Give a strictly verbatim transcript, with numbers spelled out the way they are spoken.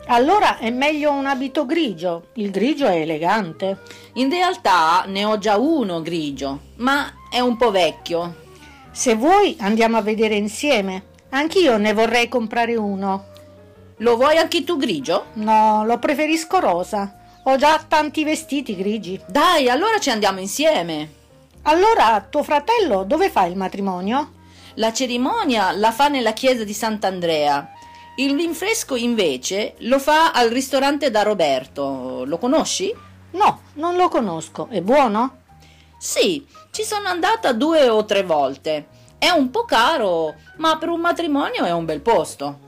Allora è meglio un abito grigio. Il grigio è elegante. In realtà ne ho già uno grigio, ma è un po' vecchio. Se vuoi andiamo a vedere insieme. Anch'io ne vorrei comprare uno. Lo vuoi anche tu grigio? No, lo preferisco rosa. Ho già tanti vestiti grigi. Dai, allora ci andiamo insieme. Allora, tuo fratello dove fa il matrimonio? La cerimonia la fa nella chiesa di Sant'Andrea. Il rinfresco invece lo fa al ristorante da Roberto. Lo conosci? No, non lo conosco. È buono? Sì, ci sono andata due o tre volte. È un po' caro, ma per un matrimonio è un bel posto.